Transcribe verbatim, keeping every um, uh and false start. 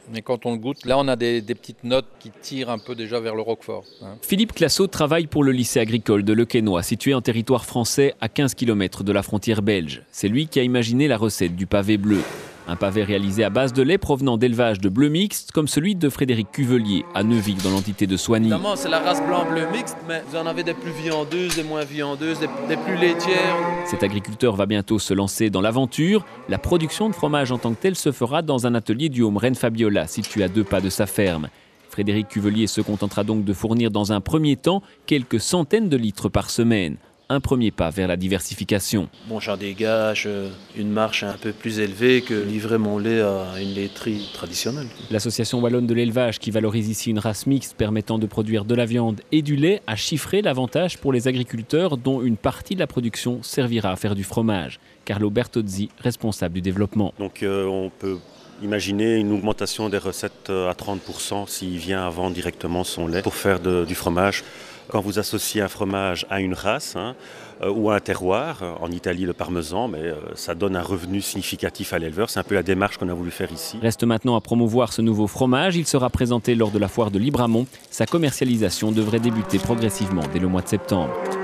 Mais quand on le goûte, là on a des, des petites notes qui tirent un peu déjà vers le roquefort. Hein. Philippe Classeau travaille pour le lycée agricole de Le Quesnoy, situé en territoire français à quinze kilomètres de la frontière belge. C'est lui qui a imaginé la recette du pavé bleu. Un pavé réalisé à base de lait provenant d'élevage de bleu mixte, comme celui de Frédéric Cuvelier, à Neuville, dans l'entité de Soigny. Évidemment, c'est la race blanc-bleu mixte, mais vous en avez des plus viandeuses, des moins viandeuses, des, des plus laitières. Cet agriculteur va bientôt se lancer dans l'aventure. La production de fromage en tant que telle se fera dans un atelier du Home Rennes Fabiola, situé à deux pas de sa ferme. Frédéric Cuvelier se contentera donc de fournir dans un premier temps quelques centaines de litres par semaine. Un premier pas vers la diversification. Bon, j'en dégage une marge un peu plus élevée que livrer mon lait à une laiterie traditionnelle. L'association wallonne de l'élevage, qui valorise ici une race mixte permettant de produire de la viande et du lait, a chiffré l'avantage pour les agriculteurs, dont une partie de la production servira à faire du fromage. Carlo Bertozzi, responsable du développement. Donc euh, on peut imaginer une augmentation des recettes à trente pour cent s'il vient à vendre directement son lait pour faire de, du fromage. Quand vous associez un fromage à une race hein, euh, ou à un terroir, en Italie le parmesan, mais euh, ça donne un revenu significatif à l'éleveur. C'est un peu la démarche qu'on a voulu faire ici. Reste maintenant à promouvoir ce nouveau fromage. Il sera présenté lors de la foire de Libramont. Sa commercialisation devrait débuter progressivement dès le mois de septembre.